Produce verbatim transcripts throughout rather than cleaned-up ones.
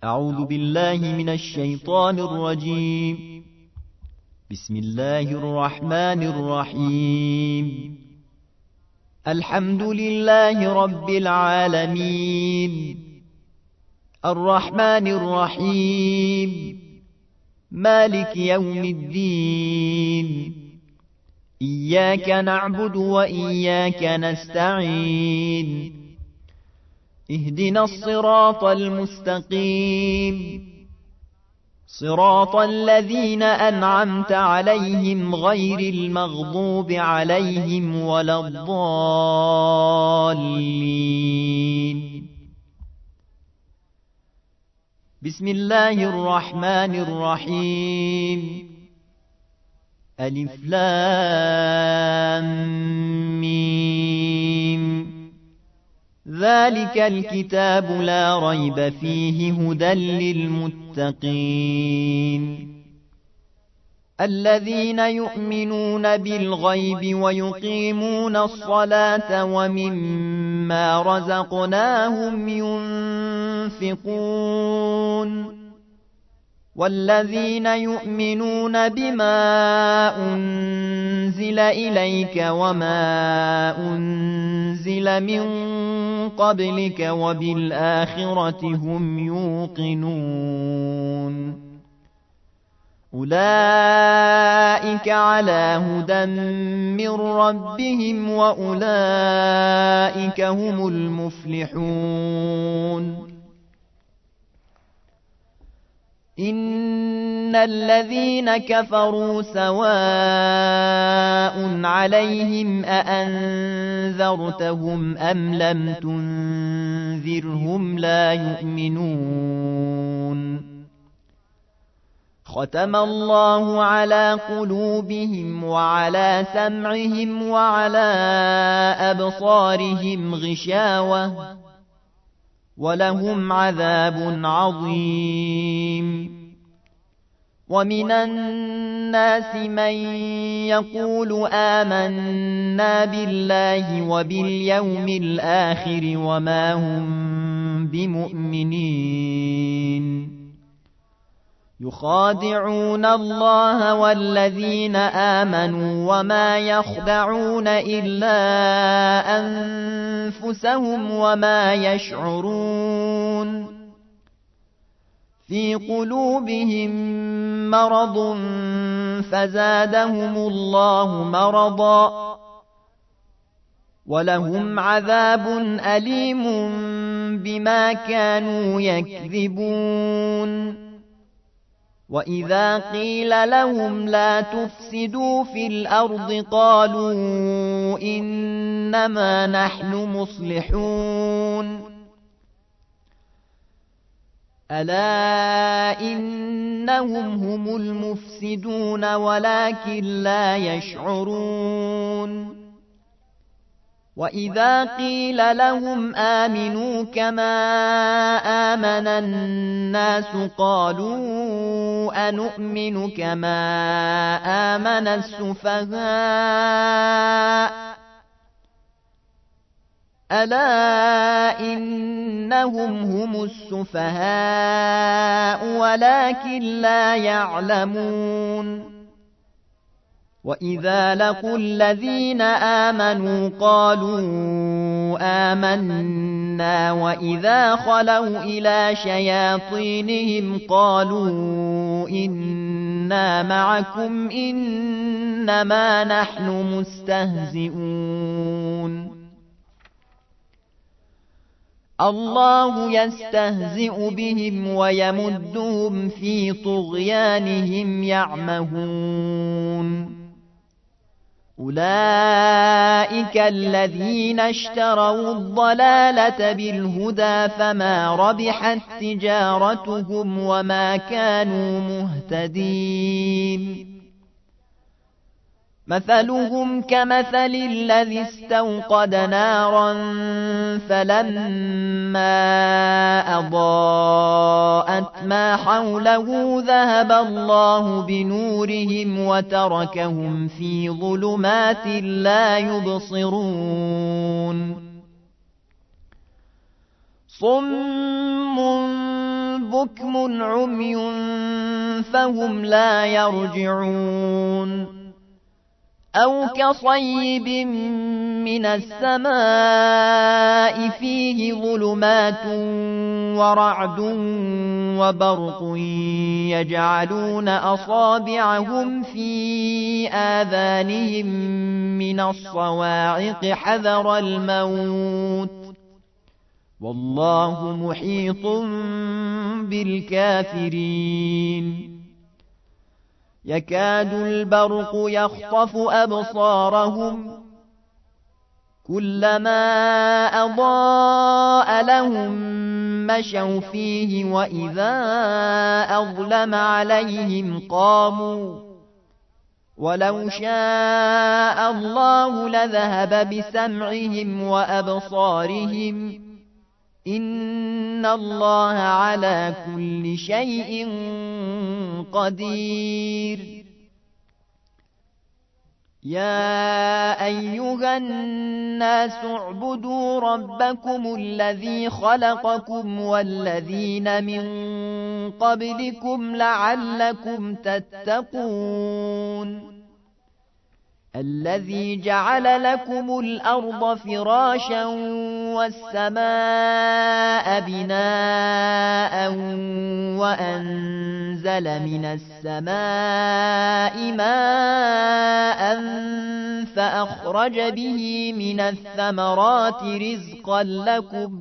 أعوذ بالله من الشيطان الرجيم. بسم الله الرحمن الرحيم. الحمد لله رب العالمين، الرحمن الرحيم، مالك يوم الدين. إياك نعبد وإياك نستعين. اهدنا الصراط المستقيم، صراط الذين أنعمت عليهم غير المغضوب عليهم ولا الضالين. بسم الله الرحمن الرحيم. ألف لام ميم. ذلك الكتاب لا ريب فيه هدى للمتقين الذين يؤمنون بالغيب ويقيمون الصلاة ومما رزقناهم ينفقون والذين يؤمنون بما أنزل إليك وما أنزل من قبلك وبالآخرة هم يوقنون. أولئك على هدى من ربهم وأولئك هم المفلحون. إن الذين كفروا سواء عليهم أأنذرتهم أم لم تنذرهم لا يؤمنون. ختم الله على قلوبهم وعلى سمعهم وعلى أبصارهم غشاوة ولهم عذاب عظيم. ومن الناس من يقول آمنا بالله وباليوم الآخر وما هم بمؤمنين. يخادعون الله والذين آمنوا وما يخدعون إلا أنفسهم وما يشعرون. في قلوبهم مرض فزادهم الله مرضا ولهم عذاب أليم بما كانوا يكذبون. وإذا قيل لهم لا تفسدوا في الأرض قالوا إنما نحن مصلحون. ألا إنهم هم المفسدون ولكن لا يشعرون. وإذا قيل لهم آمنوا كما آمن الناس قالوا أنؤمن كما آمن السفهاء. ألا إنهم هم السفهاء ولكن لا يعلمون. وإذا لقوا الذين آمنوا قالوا آمنا وإذا خلوا إلى شياطينهم قالوا إنا معكم إنما نحن مستهزئون. الله يستهزئ بهم ويمدهم في طغيانهم يعمهون. أولئك الذين اشتروا الضلالة بالهدى فما ربحت تجارتهم وما كانوا مهتدين. مثلهم كمثل الذي استوقد نارا فلما أضاءت ما حوله ذهب الله بنورهم وتركهم في ظلمات لا يبصرون. صم بكم عمي فهم لا يرجعون أو كصيب من السماء فيه ظلمات ورعد وبرق يجعلون أصابعهم في آذانهم من الصواعق حذر الموت والله محيط بالكافرين يكاد البرق يخطف أبصارهم كلما أضاء لهم مشوا فيه وإذا أظلم عليهم قاموا ولو شاء الله لذهب بسمعهم وأبصارهم إن الله على كل شيء قدير يا أيها الناس اعبدوا ربكم الذي خلقكم والذين من قبلكم لعلكم تتقون الذي جعل لكم الأرض فراشا والسماء بناء وأنزل من السماء ماء فأخرج به من الثمرات رزقا لكم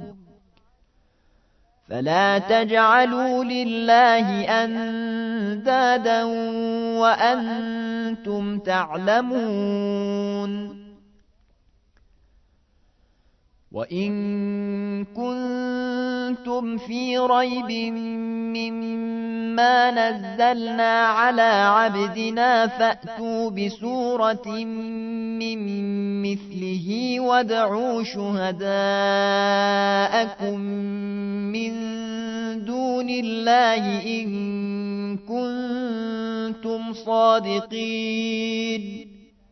فلا تجعلوا لله أندادا وأنتم تعلمون وإن كنتم في ريب مما نزلنا على عبدنا فأتوا بسورة من مثله وادعوا شهداءكم من دون الله إن كنتم صادقين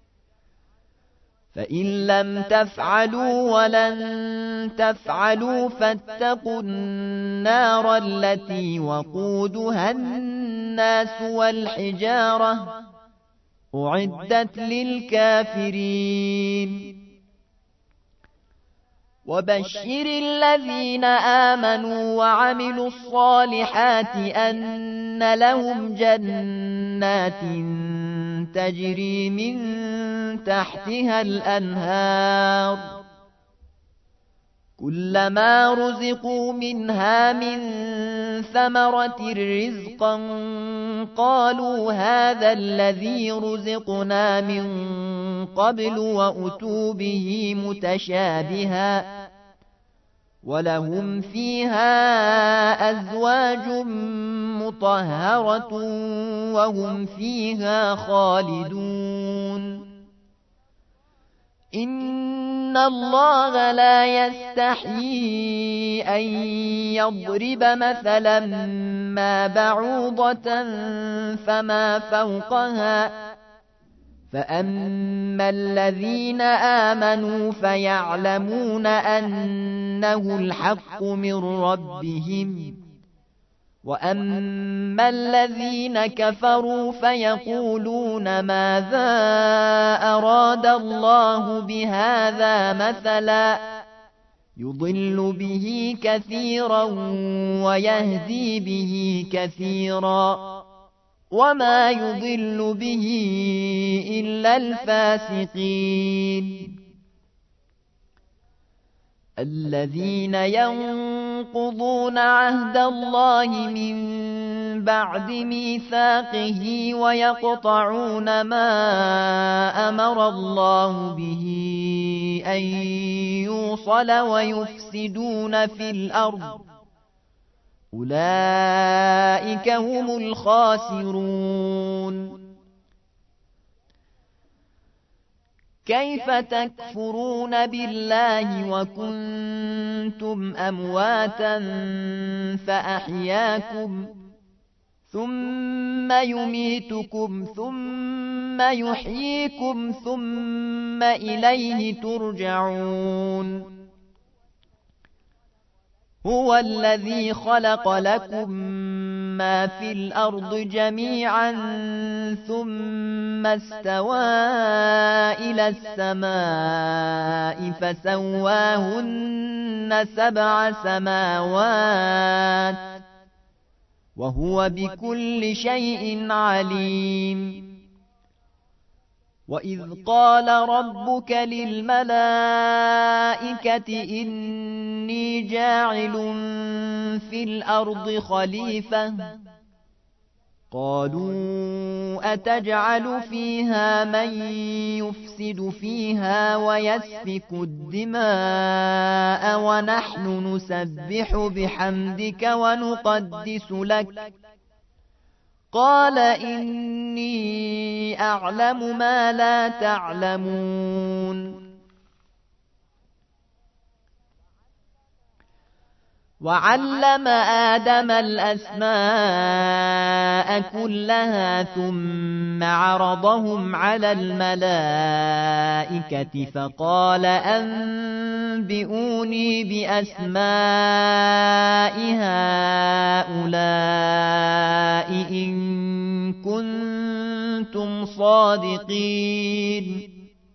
فإن لم تفعلوا ولن تفعلوا فاتقوا النار التي وقودها الناس والحجارة أعدت للكافرين وبشر الذين آمنوا وعملوا الصالحات أن لهم جنات تجري من تحتها الأنهار كلما رزقوا منها من ثمرة رزقا قالوا هذا الذي رزقنا من قبل وأتوا به متشابها ولهم فيها أزواج مطهرة وهم فيها خالدون إن الله لا يستحيي أن يضرب مثلا ما بعوضة فما فوقها فأما الذين آمنوا فيعلمون أنه الحق من ربهم وأما الذين كفروا فيقولون ماذا أراد الله بهذا مثلا يضل به كثيرا ويهدي به كثيرا وما يضل به إلا الفاسقين الذين ينقضون عهد الله من بعد ميثاقه ويقطعون ما أمر الله به أن يوصل ويفسدون في الأرض أولئك هم الخاسرون كيف تكفرون بالله وكنتم أمواتا فأحياكم ثم يميتكم ثم يحييكم ثم إليه ترجعون هو الذي خلق لكم ما في الأرض جميعا ثم استوى إلى السماء فسواهن سبع سماوات وهو بكل شيء عليم. وإذ قال ربك للملائكة إني جاعل في الأرض خليفة قالوا أتجعل فيها من يفسد فيها ويسفك الدماء ونحن نسبح بحمدك ونقدس لك قال إني أعلم ما لا تعلمون. وعلم آدم الأسماء كلها ثم عرضهم على الملائكة فقال أنبئوني بأسماء هؤلاء إن كنتم صادقين.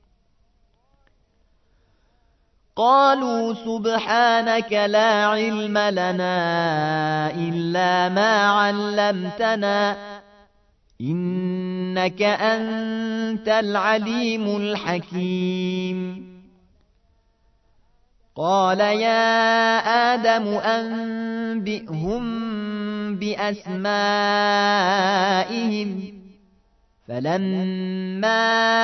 قالوا سبحانك لا علم لنا إلا ما علمتنا إنك أنت العليم الحكيم. قال يا آدم أنبئهم بأسمائهم فلما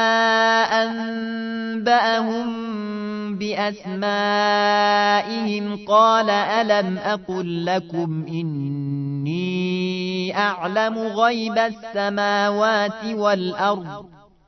أنبأهم بأسمائهم قال ألم أقل لكم إني أعلم غيب السماوات والأرض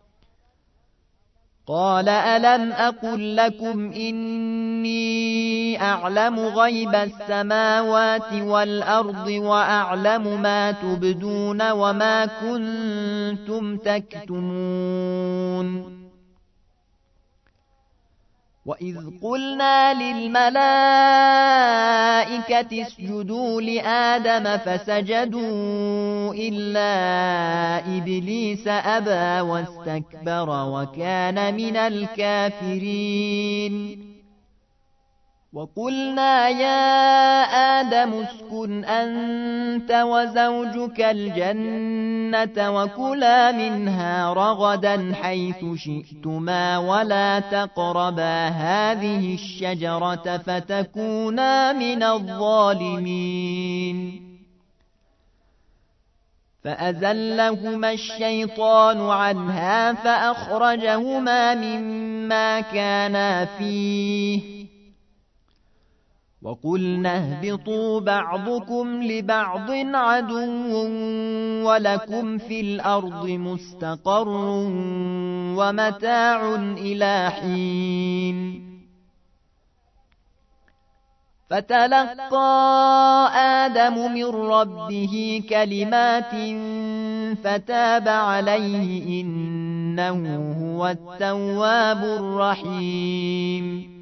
قال ألم أقل لكم إني أعلم غيب السماوات والأرض وأعلم ما تبدون وما كنتم تكتمون. وإذ قلنا للملائكة اسجدوا لآدم فسجدوا إلا إبليس أبى واستكبر وكان من الكافرين. وقلنا يا آدم اسكن أنت وزوجك الجنة وكلا منها رغدا حيث شئتما ولا تقربا هذه الشجرة فتكونا من الظالمين. فأزلهما الشيطان عنها فأخرجهما مما كانا فيه وقلنا اهبطوا بعضكم لبعض عدو ولكم في الأرض مستقر ومتاع إلى حين. فتلقى آدم من ربه كلمات فتاب عليه إنه هو التواب الرحيم.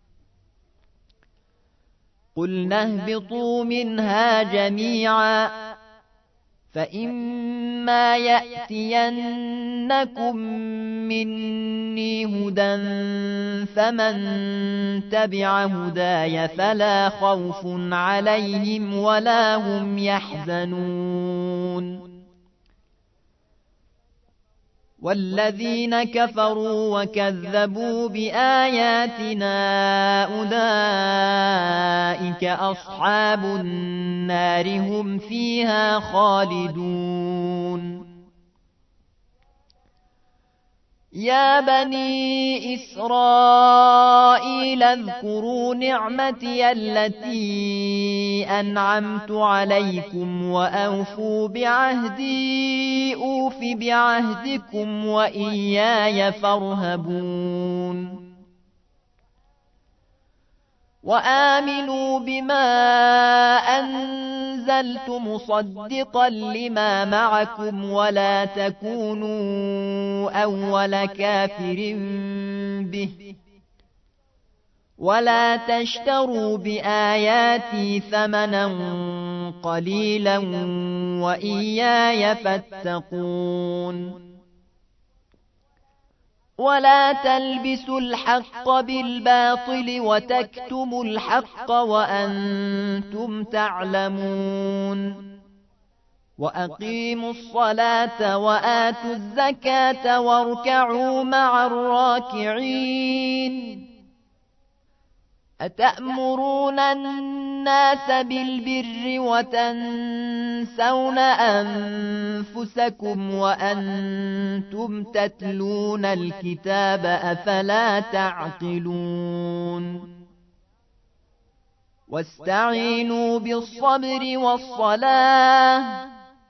قلنا اهبطوا منها جميعا فإما يأتينكم مني هدى فمن تبع هداي فلا خوف عليهم ولا هم يحزنون. والذين كفروا وكذبوا بآياتنا أولئك أصحاب النار هم فيها خالدون. يا بني إسرائيل اذكروا نعمتي التي أنعمت عليكم وأوفوا بعهدي أوف بعهدكم وإياي فارهبون. وآمنوا بما أنزلت مصدقا لما معكم ولا تكونوا أول كافر به ولا تشتروا بآياتي ثمنا قليلا وإياي فاتقون ولا تلبسوا الحق بالباطل وتكتموا الحق وأنتم تعلمون وأقيموا الصلاة وآتوا الزكاة واركعوا مع الراكعين أتأمرون الناس بالبر وتنسون أنفسكم وأنتم تتلون الكتاب أفلا تعقلون واستعينوا بالصبر والصلاة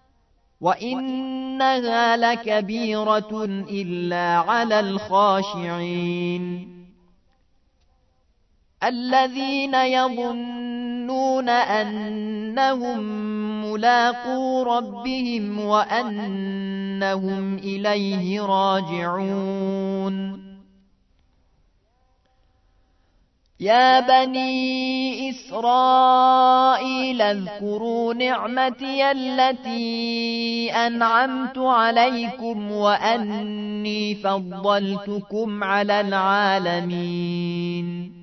وإنها لكبيرة إلا على الخاشعين الذين يظنون أنهم ملاقو ربهم وأنهم إليه راجعون يا بني إسرائيل اذكروا نعمتي التي أنعمت عليكم وأني فضلتكم على العالمين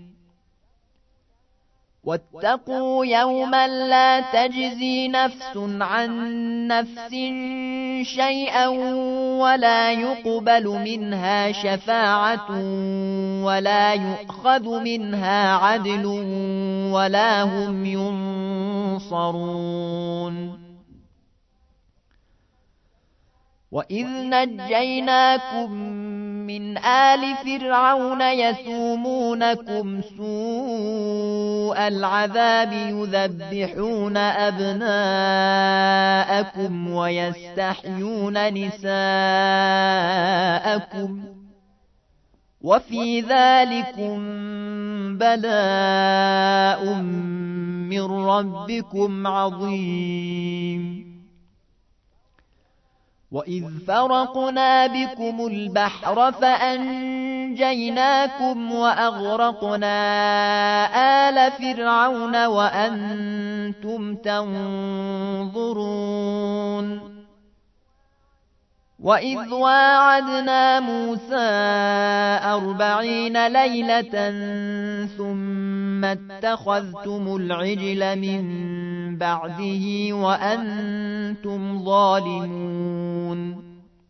واتقوا يوما لا تجزي نفس عن نفس شيئا ولا يقبل منها شفاعة ولا يؤخذ منها عدل ولا هم ينصرون وإذ نجيناكم من آل فرعون يسومونكم سوء العذاب يذبحون أبناءكم ويستحيون نساءكم وفي ذلكم بلاء من ربكم عظيم وإذ فرقنا بكم البحر فأنجيناكم وأغرقنا آل فرعون وأنتم تنظرون وإذ واعدنا موسى أربعين ليلة ثم اتخذتم العجل من بعده وأنتم ظالمون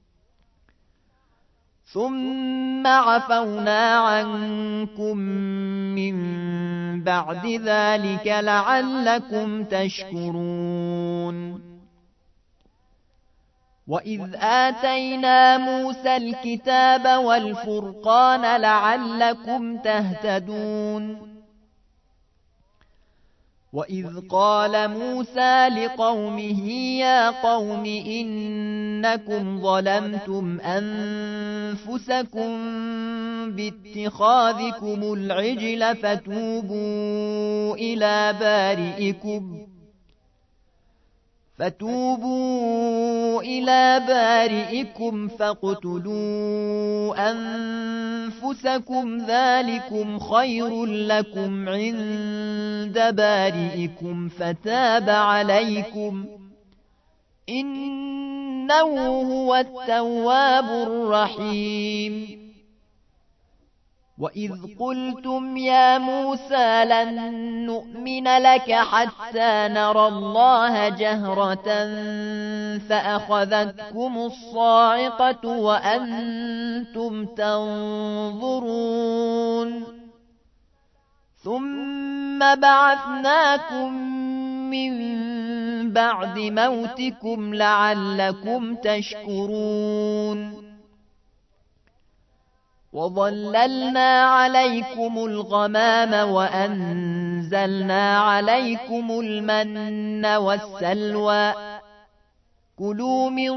ثم عفونا عنكم من بعد ذلك لعلكم تشكرون وإذ آتينا موسى الكتاب والفرقان لعلكم تهتدون وإذ قال موسى لقومه يا قوم إنكم ظلمتم أنفسكم باتخاذكم العجل فتوبوا إلى بارئكم فتوبوا إلى بارئكم فاقتلوا أنفسكم ذلكم خير لكم عند بارئكم فتاب عليكم إنه هو التواب الرحيم وإذ قلتم يا موسى لن نؤمن لك حتى نرى الله جهرة فأخذتكم الصاعقة وأنتم تنظرون ثم بعثناكم من بعد موتكم لعلكم تشكرون وظللنا عليكم الغمام وأنزلنا عليكم المن والسلوى كلوا من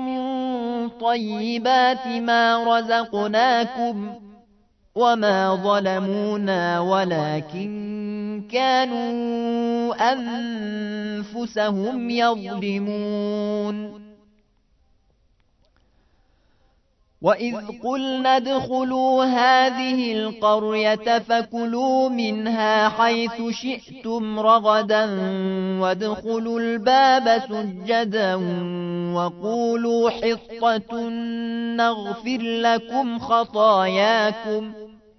طيبات ما رزقناكم وما ظلمونا ولكن كانوا أنفسهم يظلمون وإذ قلنا ادخلوا هذه القرية فكلوا منها حيث شئتم رغدا وادخلوا الباب سجدا وقولوا حطة نغفر لكم خطاياكم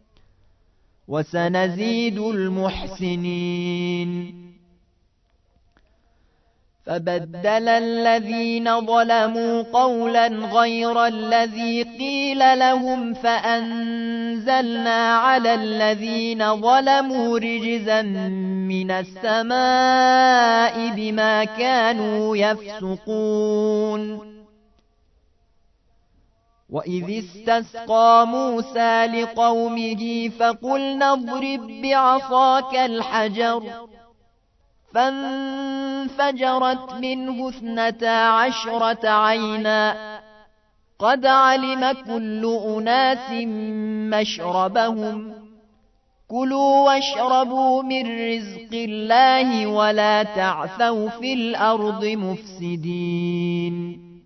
وسنزيد المحسنين. فبدل الذين ظلموا قولا غير الذي قيل لهم فأنزلنا على الذين ظلموا رجزا من السماء بما كانوا يفسقون. وإذ استسقى موسى لقومه فقلنا اضرب بعصاك الحجر فانفجرت منه اثنتا عشرة عينا قد علم كل أناس مشربهم كلوا واشربوا من رزق الله ولا تعثوا في الأرض مفسدين.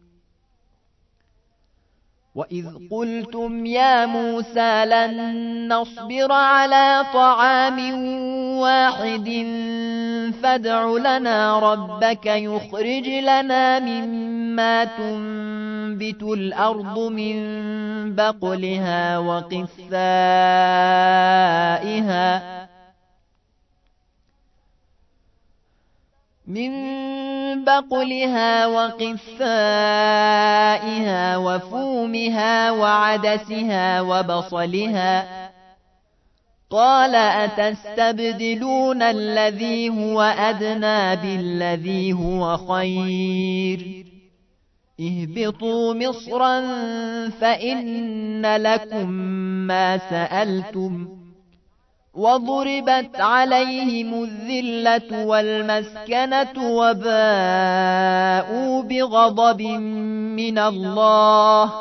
وإذ قلتم يا موسى لن نصبر على طعام واحد فادع لنا ربك يخرج لنا مما تنبت الأرض من بقلها وقثائها من بقلها وقثائها وفومها وعدسها وبصلها قال أتستبدلون الذي هو أدنى بالذي هو خير اهبطوا مصرا فإن لكم ما سألتم وضربت عليهم الذلة والمسكنة وباءوا بغضب من الله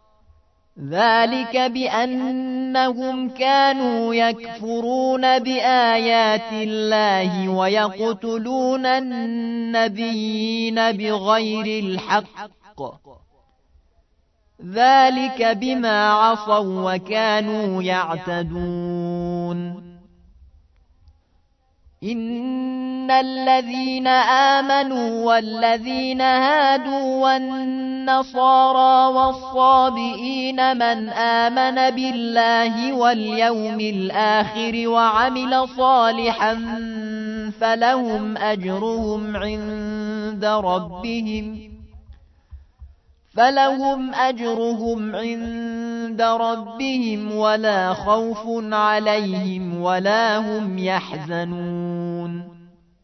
ذلك بأنهم كانوا يكفرون بآيات الله ويقتلون النبيين بغير الحق ذلك بما عصوا وكانوا يعتدون. إن الذين آمنوا والذين هادوا والنصارى والصابئين من آمن بالله واليوم الآخر وعمل صالحا فلهم أجرهم عند ربهم فلهم أجرهم عند ربهم ولا خوف عليهم ولا هم يحزنون.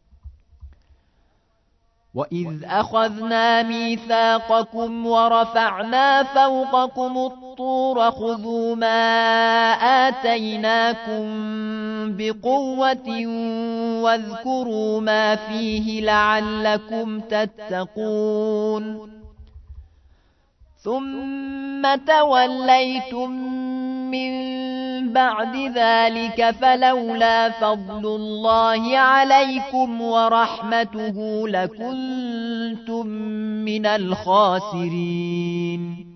وإذ أخذنا ميثاقكم ورفعنا فوقكم الطور خذوا ما آتيناكم بقوة واذكروا ما فيه لعلكم تتقون. ثم توليتم من بعد ذلك فلولا فضل الله عليكم ورحمته لكنتم من الخاسرين.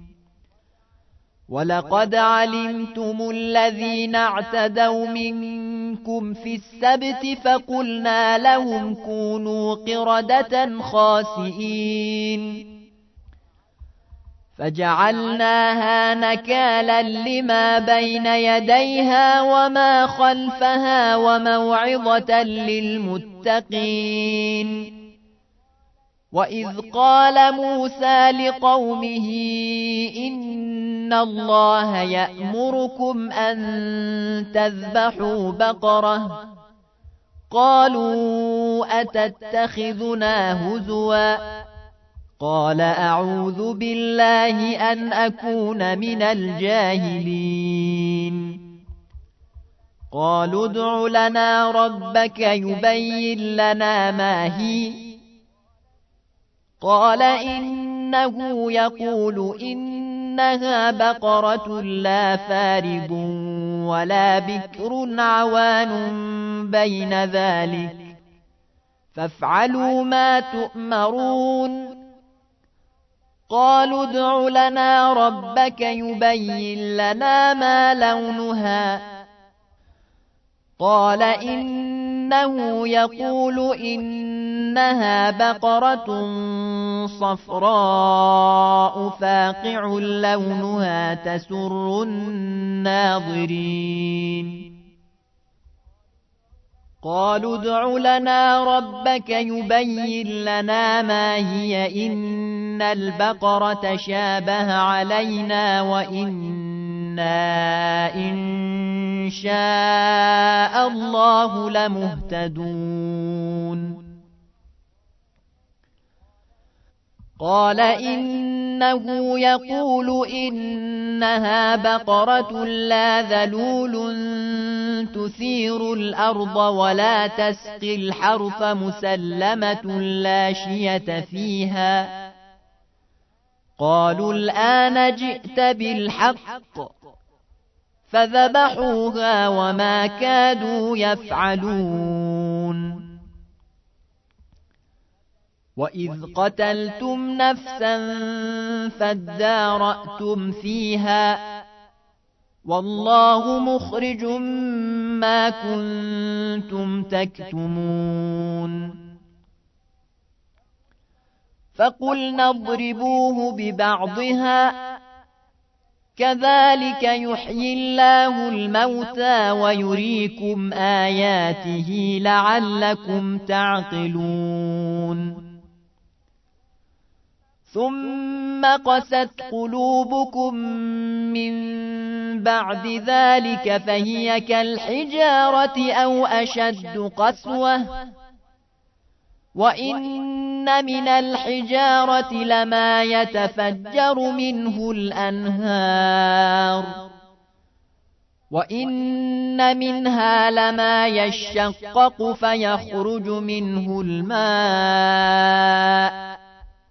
ولقد علمتم الذين اعتدوا منكم في السبت فقلنا لهم كونوا قردة خاسئين فجعلناها نكالا لما بين يديها وما خلفها وموعظة للمتقين. وإذ قال موسى لقومه إن الله يأمركم أن تذبحوا بقرة قالوا أتتخذنا هزوا قال أعوذ بالله أن أكون من الجاهلين. قالوا ادع لنا ربك يبين لنا ما هي قال إنه يقول إنها بقرة لا فارض ولا بكر عوان بين ذلك فافعلوا ما تؤمرون. قالوا ادع لنا ربك يبين لنا ما لونها قال إنه يقول إنها بقرة صفراء فاقع لونها تسر الناظرين قالوا ادع لنا ربك يبين لنا ما هي إن البقرة شابه علينا وإنا إن شاء الله لمهتدون قال إنه يقول إنها بقرة لا ذلول تثير الأرض ولا تسقي الحرث مسلمة لا شية فيها قالوا الآن جئت بالحق فذبحوها وما كادوا يفعلون وإذ قتلتم نفسا فادارأتم فيها والله مخرج ما كنتم تكتمون فقلنا اضربوه ببعضها كذلك يحيي الله الموتى ويريكم آياته لعلكم تعقلون ثم قست قلوبكم من بعد ذلك فهي كالحجارة أو أشد قسوة وإن من الحجارة لما يتفجر منه الأنهار وإن منها لما يشقق فيخرج منه الماء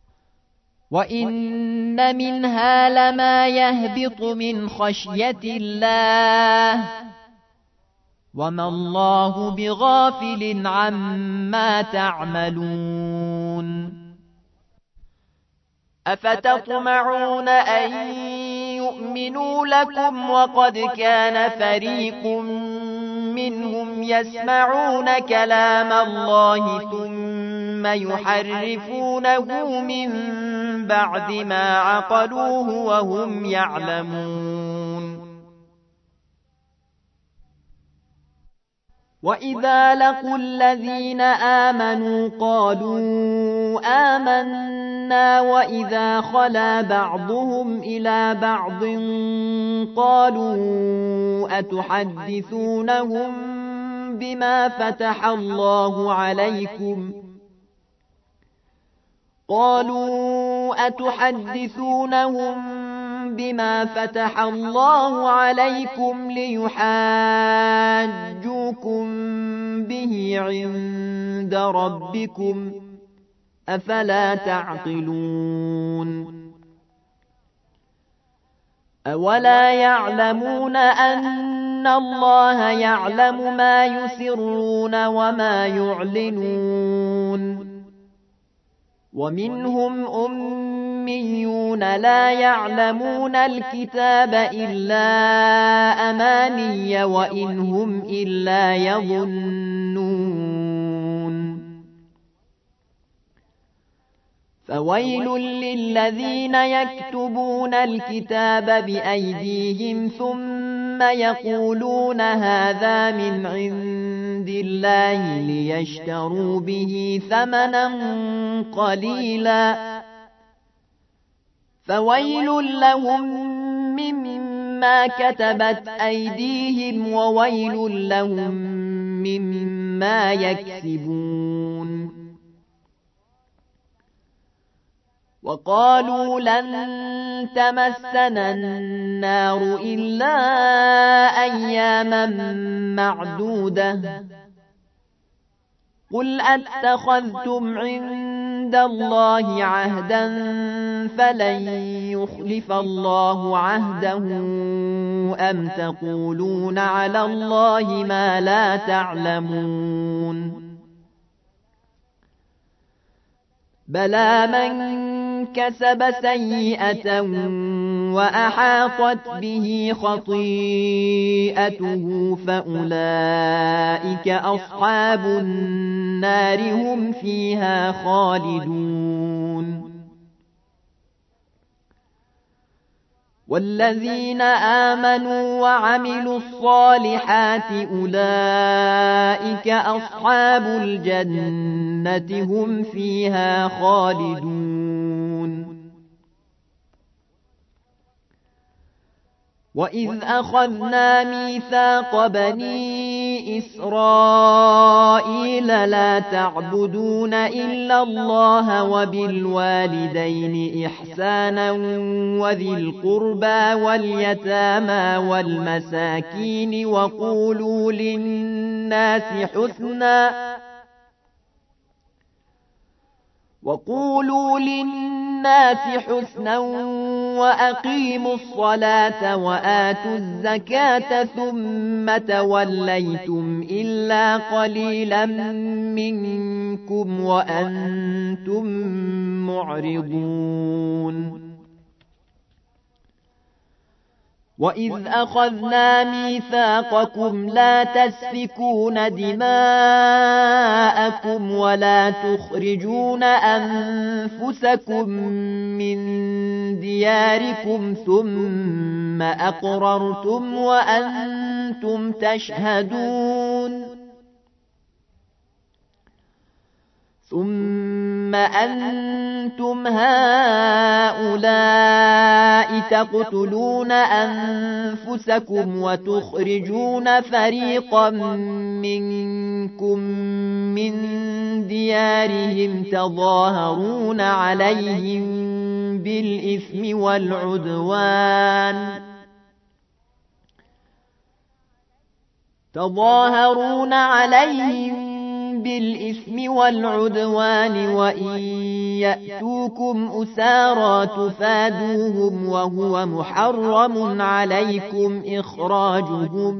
وإن منها لما يهبط من خشية الله وما الله بغافل عما تعملون أفتطمعون أن يؤمنوا لكم وقد كان فريق منهم يسمعون كلام الله ثم يحرفونه من بعد ما عقلوه وهم يعلمون وإذا لقوا الذين آمنوا قالوا آمنا وإذا خلا بعضهم إلى بعض قالوا أتحدثونهم بما فتح الله عليكم قالوا أتحدثونهم بما فتح الله عليكم ليحاجوكم به عند ربكم أفلا تعقلون أولا يعلمون أن الله يعلم ما يسرون وما يعلنون ومنهم أميون لا يعلمون الكتاب إلا أماني وإن هم إلا يظنون فويل للذين يكتبون الكتاب بأيديهم ثم يقولون هذا من عند الله ليشتروا به ثمنا قليلا فويل لهم مما كتبت أيديهم وويل لهم مما يكسبون وقالوا لن تمسنا النار إلا أياما معدودة قل أتخذتم عند الله عهدا فلن يخلف الله عهده أم تقولون على الله ما لا تعلمون بلى من كسب سيئة وأحاطت به خطيئته فأولئك أصحاب النار هم فيها خالدون والذين آمنوا وعملوا الصالحات أولئك أصحاب الجنة هم فيها خالدون وإذ أخذنا ميثاق بني إسرائيل لا تعبدون إلا الله وبالوالدين إحسانا وذي القربى واليتامى والمساكين وقولوا للناس حسنا وقولوا للناس حسنا وأقيموا الصلاة وآتوا الزكاة ثم توليتم إلا قليلا منكم وأنتم معرضون وإذ أخذنا ميثاقكم لا تسفكون دماءكم ولا تخرجون أنفسكم من دياركم ثم أقررتم وأنتم تشهدون ثم أنتم هؤلاء تقتلون أنفسكم وتخرجون فريقا منكم من ديارهم تظاهرون عليهم بالإثم والعدوان تظاهرون عليهم بالإثم والعدوان وإن يأتوكم أسارى تفادوهم وهو محرم عليكم إخراجهم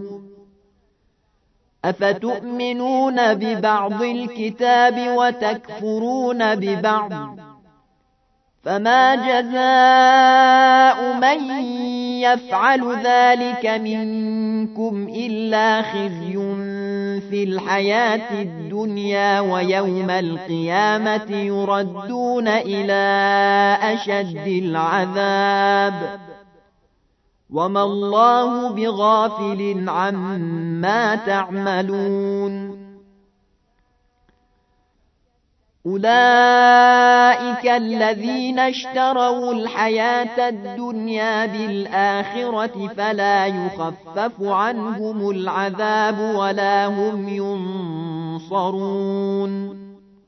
أفتؤمنون ببعض الكتاب وتكفرون ببعض فما جزاء من يفعل ذلك منكم إلا خزي في الحياة الدنيا ويوم القيامة يردون إلى أشد العذاب وما الله بغافل عما تعملون أولئك الذين اشتروا الحياة الدنيا بالآخرة فلا يخفف عنهم العذاب ولا هم ينصرون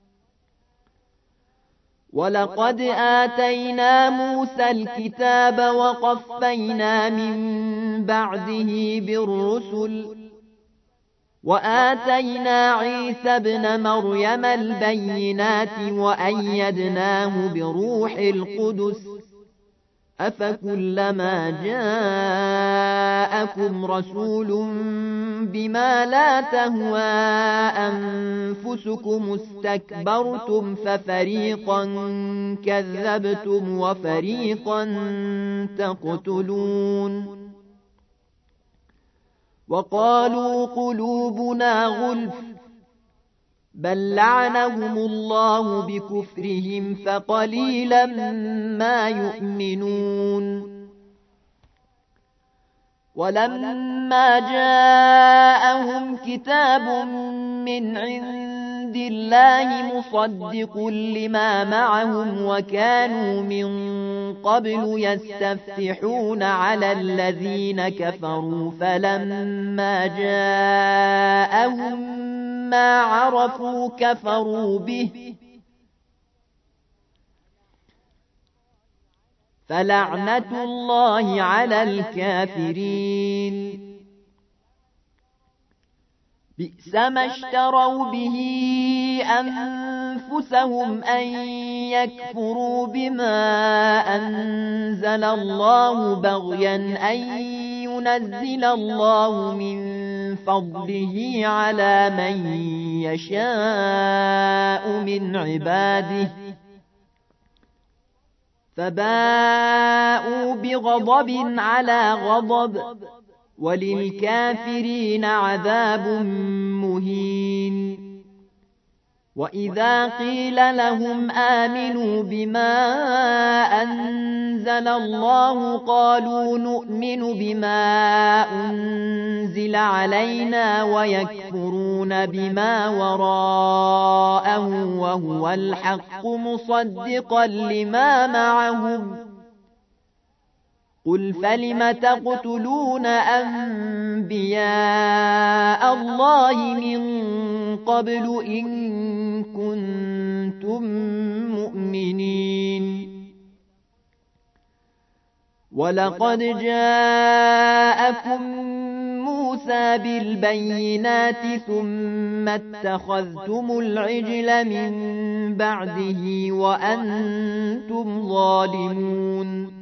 ولقد آتينا موسى الكتاب وقفينا من بعده بالرسل وآتينا عيسى ابن مريم البينات وأيدناه بروح القدس أفكلما جاءكم رسول بما لا تهوى أنفسكم استكبرتم ففريقا كذبتم وفريقا تقتلون وقالوا قلوبنا غلف بل لعنهم الله بكفرهم فقليلا ما يؤمنون ولما جاءهم كتاب من عند الله مصدق لما معهم وكانوا من قبل يستفتحون على الذين كفروا فلما جاءهم ما عرفوا كفروا به فلعنة الله على الكافرين بئس ما اشتروا به أنفسهم أن يكفروا بما أنزل الله بغيا أن ينزل الله من فضله على من يشاء من عباده فباءوا بغضب على غضب وللكافرين عذاب مهين. وإذا قيل لهم آمنوا بما أنزل الله قالوا نؤمن بما أنزل علينا ويكفرون بما وراءه وهو الحق مصدقا لما معهم. قل فلم تقتلون أنبياء الله من قبل إن كنتم مؤمنين. ولقد جاءكم موسى بالبينات ثم اتخذتم العجل من بعده وأنتم ظالمون.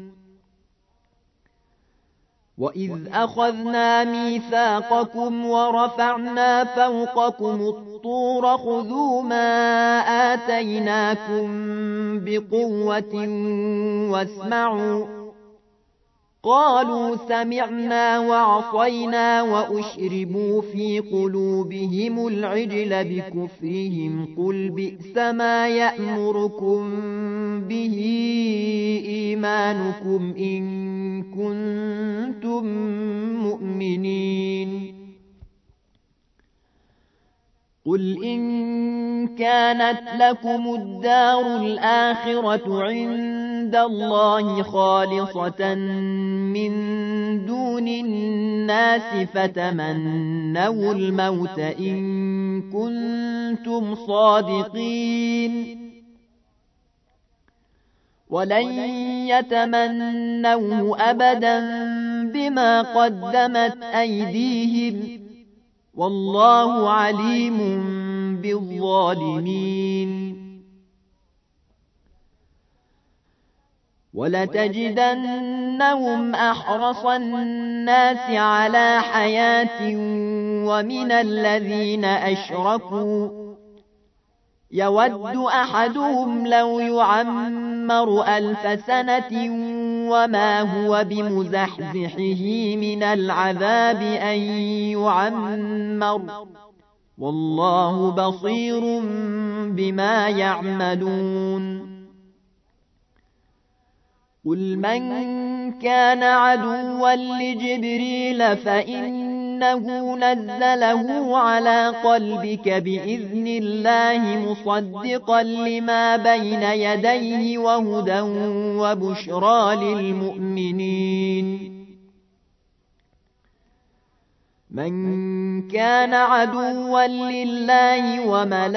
وإذ أخذنا ميثاقكم ورفعنا فوقكم الطور خذوا ما آتيناكم بقوة واسمعوا. قالوا سمعنا وعصينا وأشربوا في قلوبهم العجل بكفرهم. قل بئس ما يأمركم به إيمانكم إن كنتم مؤمنين. قل إن كانت لكم الدار الآخرة عند الله خالصة من دون الناس فتمنوا الموت إن كنتم صادقين. ولن يتمنوه أبدا بما قدمت أيديهم والله عليم بالظالمين. ولتجدنهم أحرص الناس على حياة ومن الذين أشركوا يود أحدهم لو يعمر ألف سنة وما هو بمزحزحه من العذاب أن يعمر والله بصير بما يعملون. قل من كان عدوا لجبريل فإنه نزله على قلبك بإذن الله مصدقا لما بين يديه وهدى وبشرى للمؤمنين. من كان عدوا لله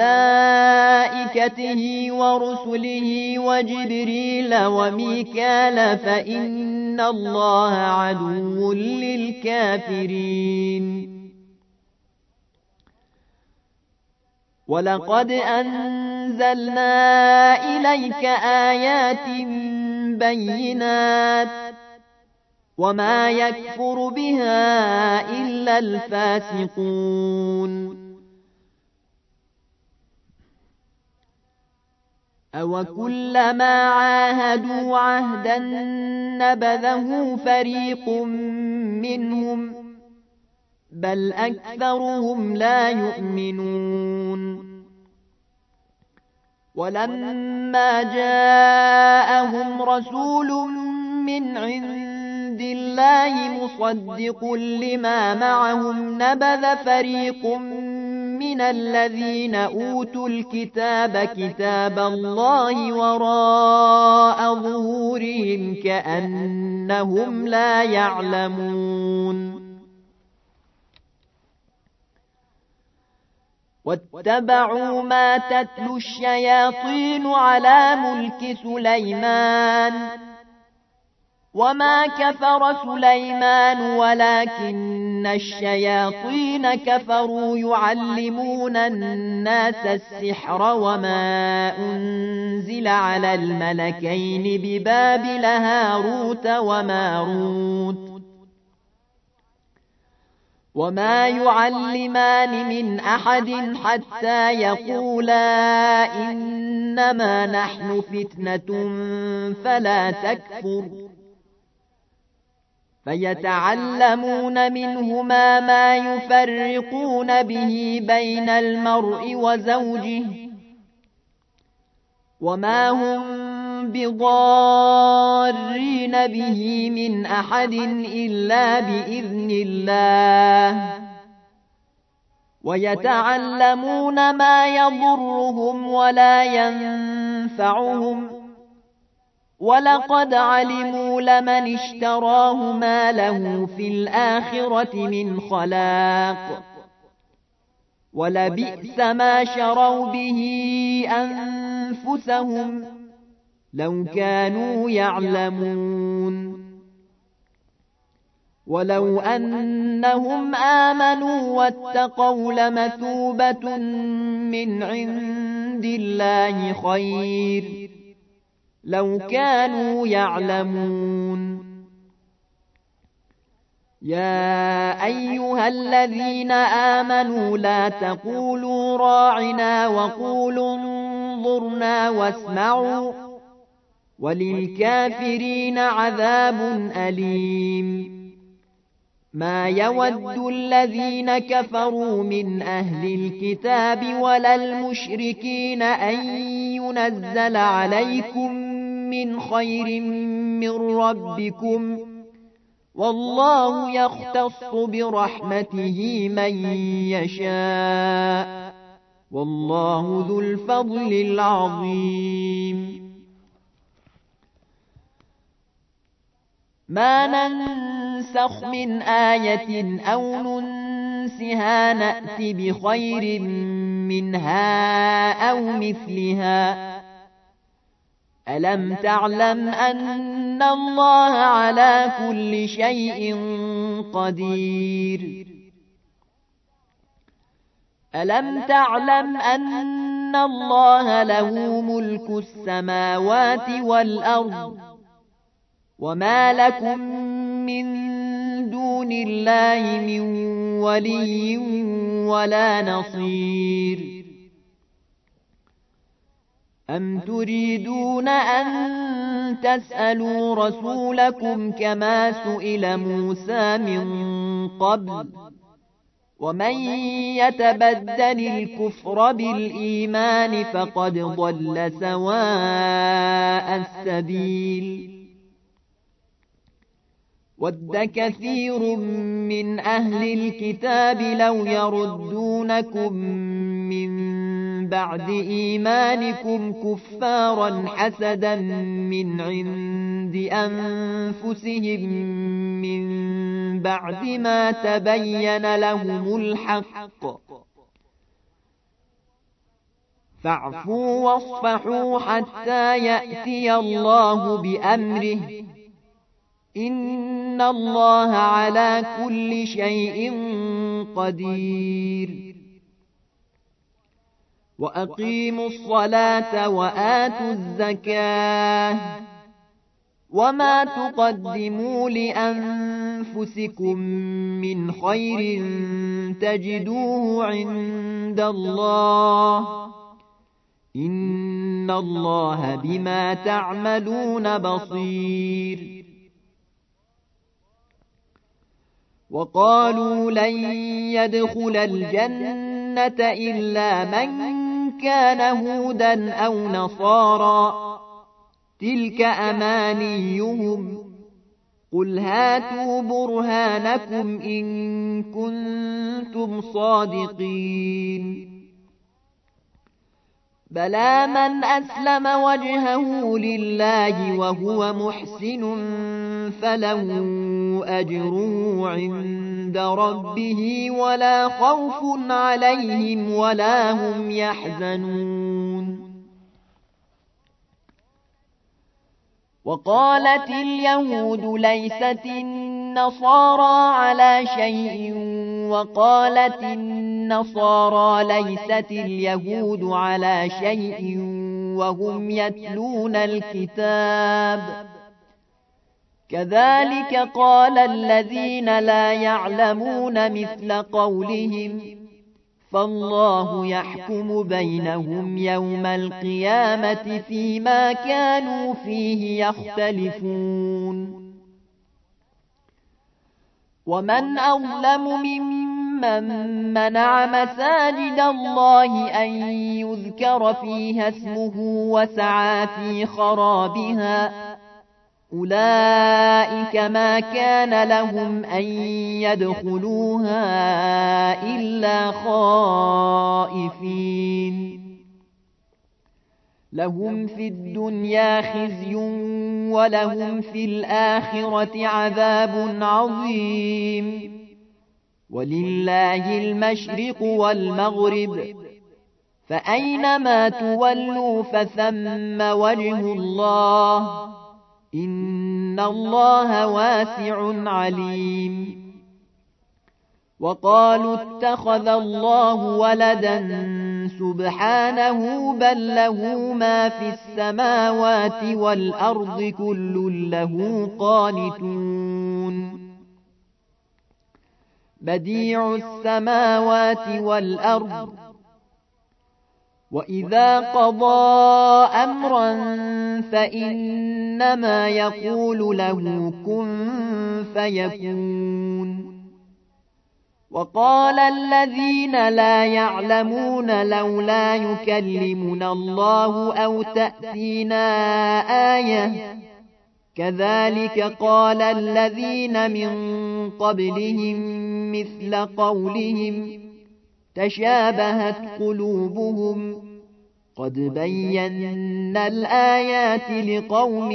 وملائكته ورسله وجبريل وميكال فإن الله عدو للكافرين. ولقد أنزلنا إليك آيات بينات وما يكفر بها إلا الفاسقون. أوكلما عاهدوا عهدا نبذه فريق منهم بل أكثرهم لا يؤمنون. ولما جاءهم رسول من عند الله مصدق لما معهم نبذ فريق من الذين أوتوا الكتاب كتاب الله وراء ظهورهم كأنهم لا يعلمون. واتبعوا ما تتلو الشياطين على ملك سليمان وما كفر سليمان ولكن الشياطين كفروا يعلمون الناس السحر وما أنزل على الملكين ببابل هاروت وماروت وما يعلمان من أحد حتى يقولا إنما نحن فتنة فلا تكفر فيتعلمون منهما ما يفرقون به بين المرء وزوجه وما هم بضارين به من أحد إلا بإذن الله ويتعلمون ما يضرهم ولا ينفعهم ولقد علموا لمن اشتراه ما له في الآخرة من خلاق ولبئس ما شروا به أنفسهم لو كانوا يعلمون ولو أنهم آمنوا واتقوا لمثوبة من عند الله خير لو كانوا يعلمون يا أيها الذين آمنوا لا تقولوا راعنا وقولوا انظرنا واسمعوا وللكافرين عذاب أليم ما يود الذين كفروا من أهل الكتاب ولا المشركين أن ينزل عليكم من خير من ربكم والله يختص برحمته من يشاء والله ذو الفضل العظيم ما ننسخ من آية أو ننسها نأت بخير منها أو مثلها ألم تعلم أن الله على كل شيء قدير ألم تعلم أن الله له ملك السماوات والأرض وما لكم من دون الله من ولي ولا نصير أم تريدون أن تسألوا رسولكم كما سئل موسى من قبل ومن يتبدل الكفر بالإيمان فقد ضل سواء السبيل ود كثير من أهل الكتاب لو يردونكم من بعد إيمانكم كفارا حسدا من عند أنفسهم من بعد ما تبين لهم الحق فاعفوا واصفحوا حتى يأتي الله بأمره إن الله على كل شيء قدير وأقيموا الصلاة وآتوا الزكاة وما تقدموا لأنفسكم من خير تجدوه عند الله إن الله بما تعملون بصير وقالوا لن يدخل الجنة إلا من كان هودا أو نصارى تلك أمانيهم قل هاتوا برهانكم إن كنتم صادقين بلى من أسلم وجهه لله وهو محسن فله أجره عند ربه ولا خوف عليهم ولا هم يحزنون وقالت اليهود ليست النصارى على شيء وقالت النصارى ليست اليهود على شيء وهم يتلون الكتاب كذلك قال الذين لا يعلمون مثل قولهم فالله يحكم بينهم يوم القيامة فيما كانوا فيه يختلفون ومن أظلم ممن منع مساجد الله أن يذكر فيها اسمه وسعى في خرابها أولئك ما كان لهم أن يدخلوها إلا خائفين لهم في الدنيا خزي ولهم في الآخرة عذاب عظيم ولله المشرق والمغرب فأينما تولوا فثم وجه الله إن الله واسع عليم وقالوا اتخذ الله ولدا سبحانه بل له ما في السماوات والأرض كل له قانتون بديع السماوات والأرض وإذا قضى أمرا فإنما يقول له كن فيكون وقال الذين لا يعلمون لولا يكلمنا الله أو تأتينا آية كذلك قال الذين من قبلهم مثل قولهم تشابهت قلوبهم قد بينا الآيات لقوم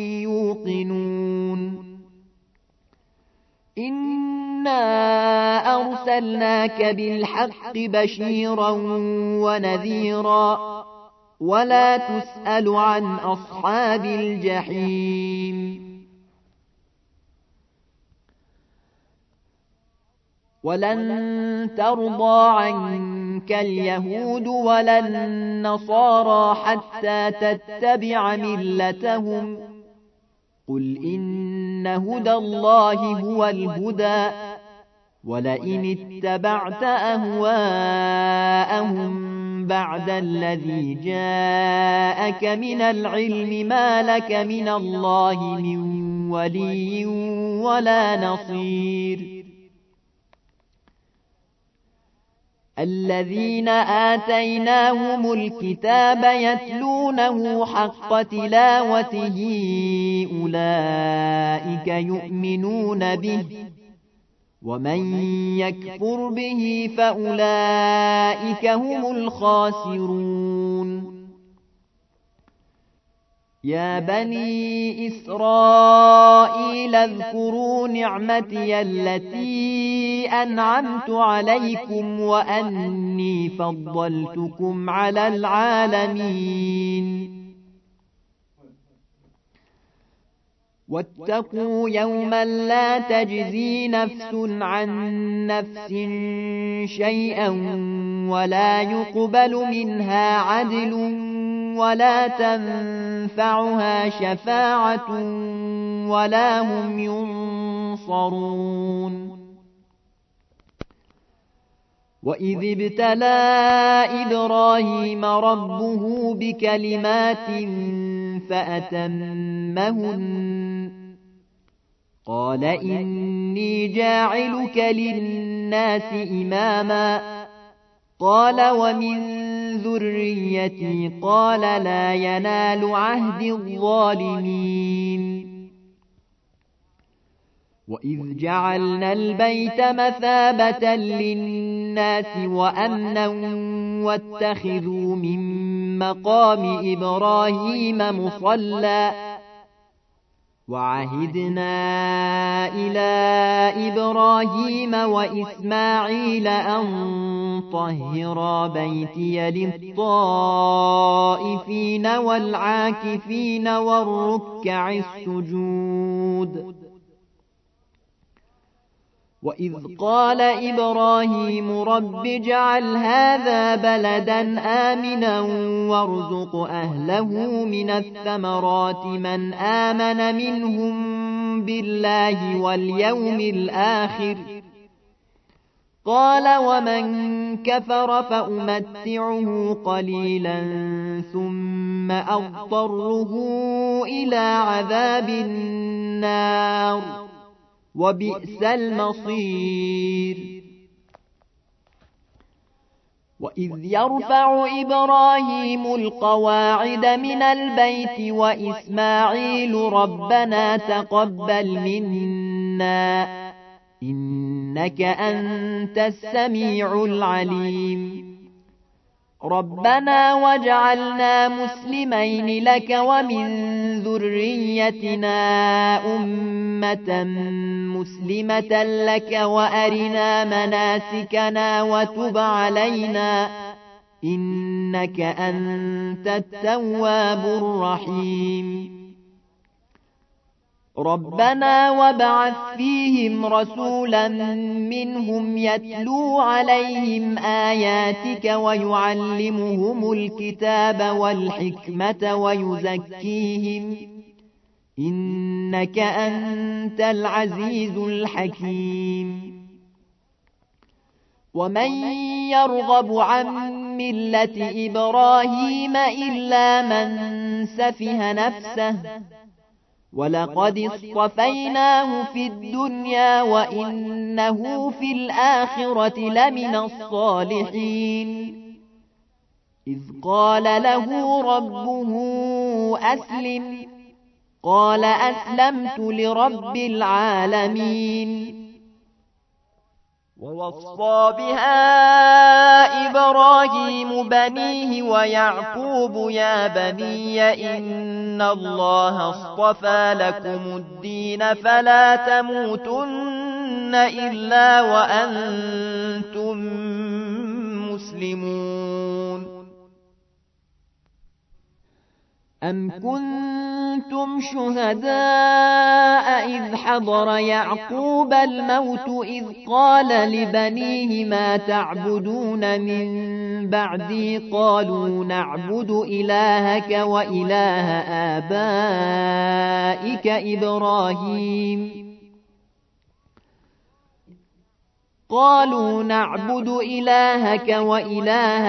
يوقنون إنا أرسلناك بالحق بشيرا ونذيرا ولا تسأل عن أصحاب الجحيم ولن ترضى عنك اليهود ولا النصارى حتى تتبع ملتهم قل إن هدى الله هو الهدى ولئن اتبعت أهواءهم بعد الذي جاءك من العلم ما لك من الله من ولي ولا نصير الذين آتيناهم الكتاب يتلونه حق تلاوته أولئك يؤمنون به ومن يكفر به فأولئك هم الخاسرون يا بني إسرائيل اذكروا نعمتي التي أنعمت عليكم وأني فضلتكم على العالمين واتقوا يوما لا تجزي نفس عن نفس شيئا ولا يقبل منها عدل ولا تنفعها شفاعة ولا هم ينصرون وإذ ابتلى إبراهيم ربه بكلمات فأتمهن قال إني جاعلك للناس إماما قال ومن ذريتي قال لا ينال عهد الظالمين وإذ جعلنا البيت مثابة للناس وأمنا واتخذوا من مقام إبراهيم مصلى وعهدنا إلى إبراهيم وإسماعيل أن طهرا بيتي للطائفين والعاكفين والركع السجود وإذ قال إبراهيم رب اجعل هذا بلدا آمنا وارزق أهله من الثمرات من آمن منهم بالله واليوم الآخر. قال ومن كفر فأمتعه قليلا ثم أضطره إلى عذاب النار وبئس المصير. وإذ يرفع إبراهيم القواعد من البيت وإسماعيل ربنا تقبل منا إنك أنت السميع العليم. ربنا واجعلنا مسلمين لك ومن ذريتنا أمة مسلمة لك وأرنا مناسكنا وتب علينا إنك أنت التواب الرحيم. ربنا وابعث فيهم رسولا منهم يتلو عليهم آياتك ويعلمهم الكتاب والحكمة ويزكيهم إنك أنت العزيز الحكيم. ومن يرغب عن ملة إبراهيم إلا من سفه نفسه ولقد اصطفيناه في الدنيا وإنه في الآخرة لمن الصالحين. إذ قال له ربه أسلم قال أسلمت لرب العالمين. ووصى بها إبراهيم بنيه ويعقوب يا بني إن الله اصطفى لكم الدين فلا تموتن إلا وأنتم مسلمون. أم كنتم شهداء إذ حضر يعقوب الموت إذ قال لبنيه ما تعبدون من بعدي قالوا نعبد إلهك وإله آبائك إبراهيم قالوا نعبد إلهك وإله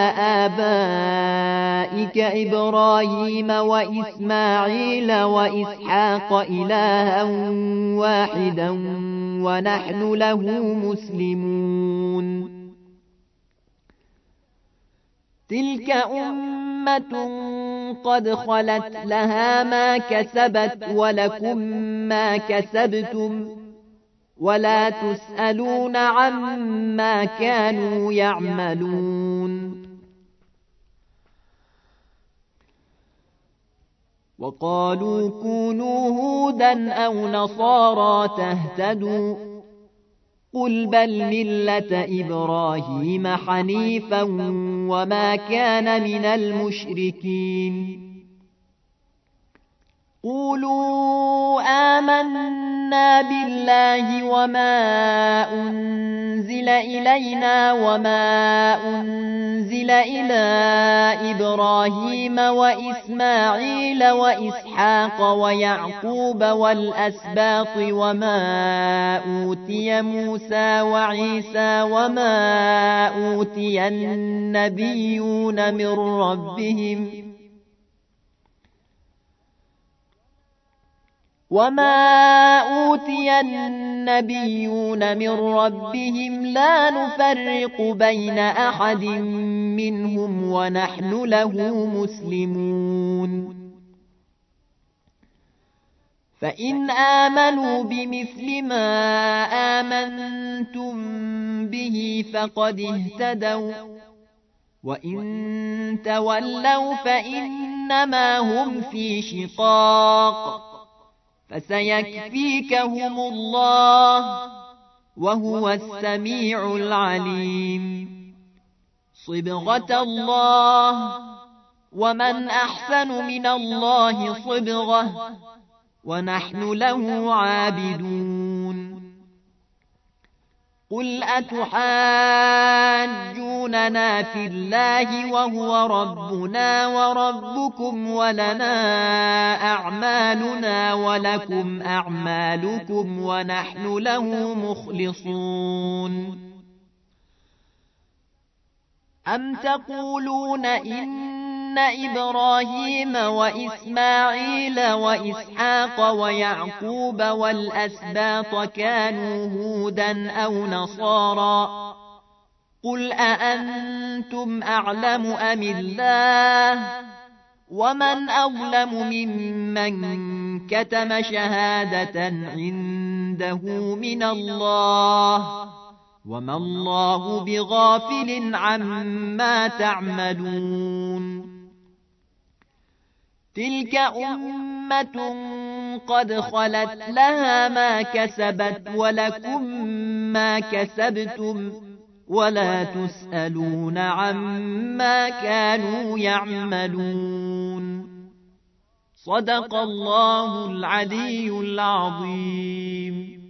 آبائك إبراهيم وإسماعيل وإسحاق إلها واحدا ونحن له مسلمون. تلك أمة قد خلت لها ما كسبت ولكم ما كسبتم ولا تسألون عما كانوا يعملون. وقالوا كونوا هودا أو نصارى تهتدوا قل بل ملة إبراهيم حنيفا وما كان من المشركين. قولوا آمنا بالله وما أنزل إلينا وما أنزل إلى إبراهيم وإسماعيل وإسحاق ويعقوب والأسباط وما أوتي موسى وعيسى وما أوتي النبيون من ربهم وما أوتي النبيون من ربهم لا نفرق بين أحد منهم ونحن له مسلمون. فإن آمنوا بمثل ما آمنتم به فقد اهتدوا وإن تولوا فإنما هم في شقاق فسيكفيكهم الله وهو السميع العليم. صبغة الله ومن أحسن من الله صبغة ونحن له عابدون. قل أتحاجوننا في الله وهو ربنا وربكم ولنا أعمالنا ولكم أعمالكم ونحن له مخلصون أم تقولون إن إبراهيم وإسماعيل وإسحاق ويعقوب والأسباط كانوا هودا أو نصارى قل أأنتم أعلم أم الله ومن أظلم ممن كتم شهادة عنده من الله وما الله بغافل عما تعملون تلك أمة قد خلت لها ما كسبت ولكم ما كسبتم ولا تسألون عما كانوا يعملون صدق الله العلي العظيم.